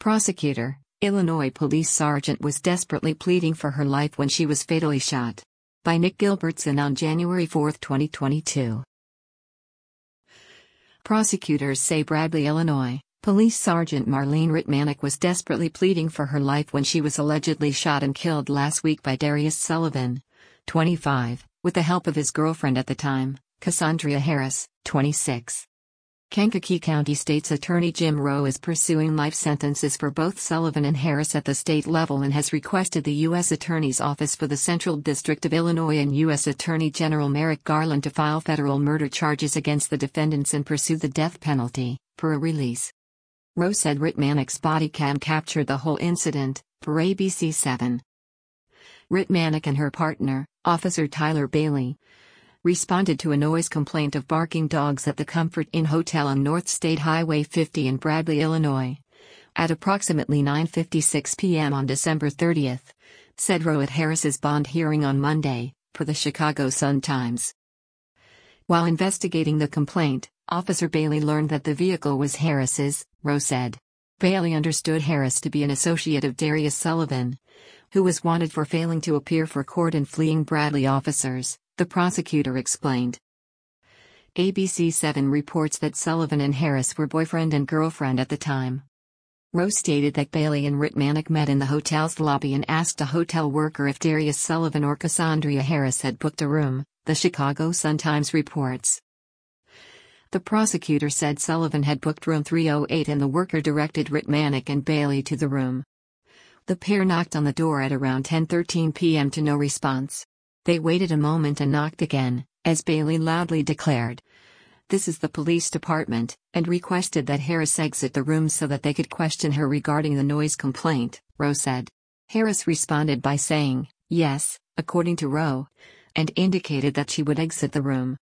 Prosecutor: Illinois police sergeant was desperately pleading for her life when she was fatally shot. By Nick Gilbertson on January 4, 2022. Prosecutors say Bradley, Illinois, Police Sergeant Marlene Ritmanek was desperately pleading for her life when she was allegedly shot and killed last week by Darius Sullivan, 25, with the help of his girlfriend at the time, Cassandra Harris, 26. Kankakee County State's Attorney Jim Rowe is pursuing life sentences for both Sullivan and Harris at the state level and has requested the U.S. Attorney's Office for the Central District of Illinois and U.S. Attorney General Merrick Garland to file federal murder charges against the defendants and pursue the death penalty, per a release. Rowe said Ritmanek's body cam captured the whole incident, per ABC 7. Ritmanek and her partner, Officer Tyler Bailey, responded to a noise complaint of barking dogs at the Comfort Inn Hotel on North State Highway 50 in Bradley, Illinois, at approximately 9:56 p.m. on December 30, said Rowe at Harris's bond hearing on Monday, per the Chicago Sun-Times. While investigating the complaint, Officer Bailey learned that the vehicle was Harris's, Rowe said. Bailey understood Harris to be an associate of Darius Sullivan, who was wanted for failing to appear for court and fleeing Bradley officers, the prosecutor explained. ABC 7 reports that Sullivan and Harris were boyfriend and girlfriend at the time. Rowe stated that Bailey and Ritmanek met in the hotel's lobby and asked a hotel worker if Darius Sullivan or Cassandra Harris had booked a room, the Chicago Sun-Times reports. The prosecutor said Sullivan had booked room 308 and the worker directed Ritmanek and Bailey to the room. The pair knocked on the door at around 10:13 p.m. to no response. They waited a moment and knocked again, as Bailey loudly declared, "This is the police department," and requested that Harris exit the room so that they could question her regarding the noise complaint, Rowe said. Harris responded by saying, "Yes," according to Rowe, and indicated that she would exit the room.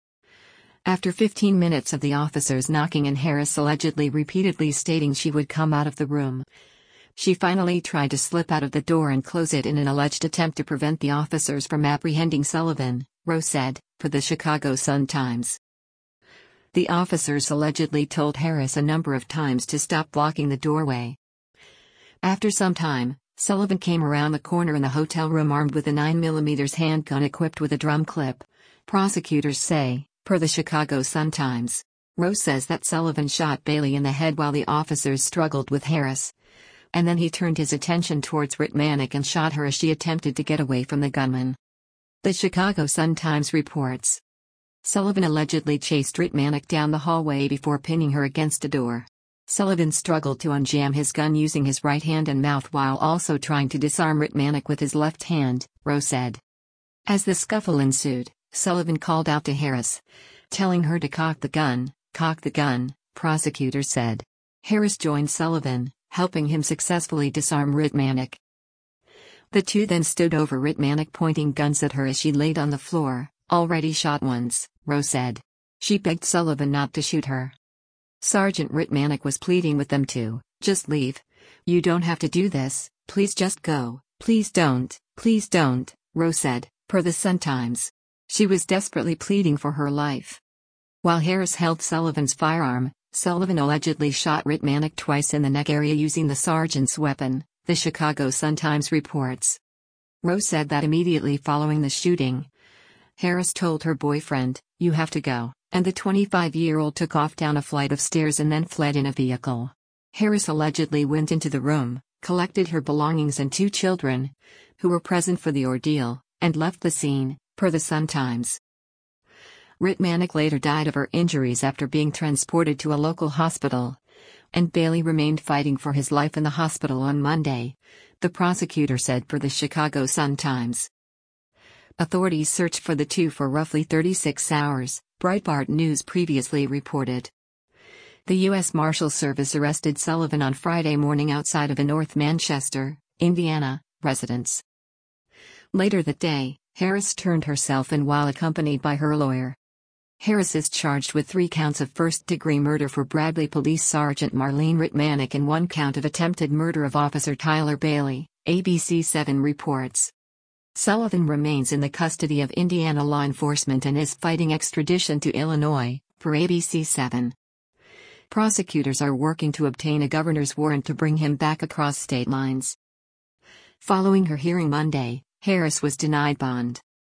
After 15 minutes of the officers knocking and Harris allegedly repeatedly stating she would come out of the room, she finally tried to slip out of the door and close it in an alleged attempt to prevent the officers from apprehending Sullivan, Rowe said, per the Chicago Sun-Times. The officers allegedly told Harris a number of times to stop blocking the doorway. After some time, Sullivan came around the corner in the hotel room armed with a 9mm handgun equipped with a drum clip, prosecutors say, per the Chicago Sun-Times. Rowe says that Sullivan shot Bailey in the head while the officers struggled with Harris, and then he turned his attention towards Ritmanek and shot her as she attempted to get away from the gunman. The Chicago Sun-Times reports. Sullivan allegedly chased Ritmanek down the hallway before pinning her against a door. Sullivan struggled to unjam his gun using his right hand and mouth while also trying to disarm Ritmanek with his left hand, Rowe said. As the scuffle ensued, Sullivan called out to Harris, telling her to cock the gun, prosecutors said. Harris joined Sullivan, helping him successfully disarm Ritmanek. The two then stood over Ritmanek pointing guns at her as she laid on the floor, already shot once, Rowe said. She begged Sullivan not to shoot her. Sergeant Ritmanek was pleading with them to, "Just leave. You don't have to do this, please just go, please don't," Rowe said, per the Sun-Times. She was desperately pleading for her life. While Harris held Sullivan's firearm, Sullivan allegedly shot Ritmanek twice in the neck area using the sergeant's weapon, the Chicago Sun-Times reports. Rowe said that immediately following the shooting, Harris told her boyfriend, "You have to go," and the 25-year-old took off down a flight of stairs and then fled in a vehicle. Harris allegedly went into the room, collected her belongings and two children, who were present for the ordeal, and left the scene, per the Sun-Times. Ritmanek later died of her injuries after being transported to a local hospital, and Bailey remained fighting for his life in the hospital on Monday, the prosecutor said per the Chicago Sun-Times. Authorities searched for the two for roughly 36 hours, Breitbart News previously reported. The U.S. Marshal Service arrested Sullivan on Friday morning outside of a North Manchester, Indiana, residence. Later that day, Harris turned herself in while accompanied by her lawyer. Harris is charged with 3 counts of first-degree murder for Bradley Police Sergeant Marlene Ritmanek and 1 count of attempted murder of Officer Tyler Bailey, ABC 7 reports. Sullivan remains in the custody of Indiana law enforcement and is fighting extradition to Illinois, per ABC 7. Prosecutors are working to obtain a governor's warrant to bring him back across state lines. Following her hearing Monday, Harris was denied bond.